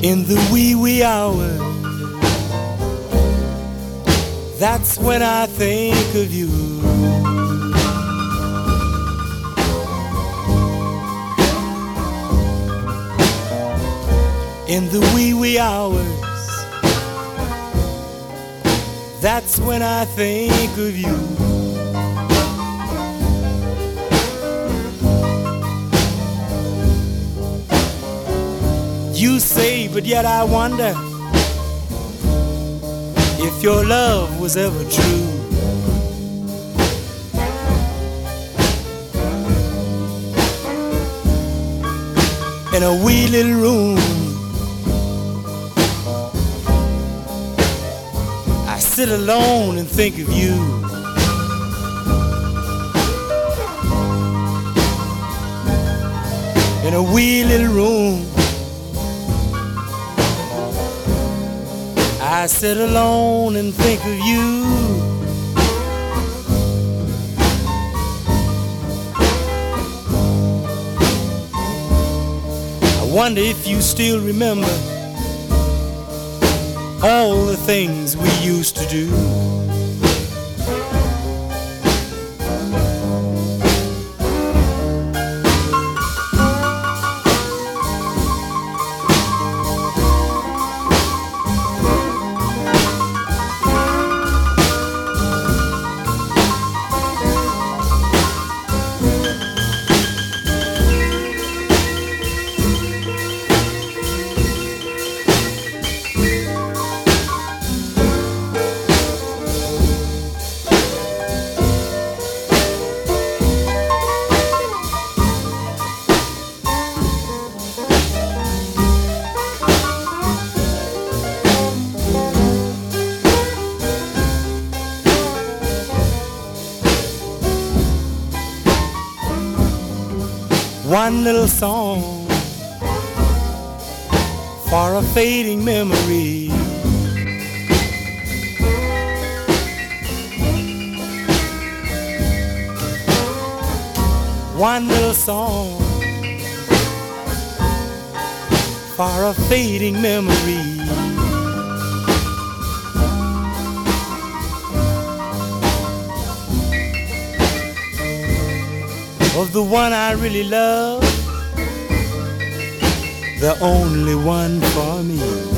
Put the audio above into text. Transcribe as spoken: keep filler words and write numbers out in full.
In the wee wee hours, that's when I think of you. In the wee wee hours, that's when I think of you. You say, but yet I wonder if your love was ever true. In a wee little room, I sit alone and think of you. In a wee little room, I sit alone and think of you. I wonder if you still remember all the things we used to do. One little song for a fading memory. One little song for a fading memory. Of the one I really love, the only one for me.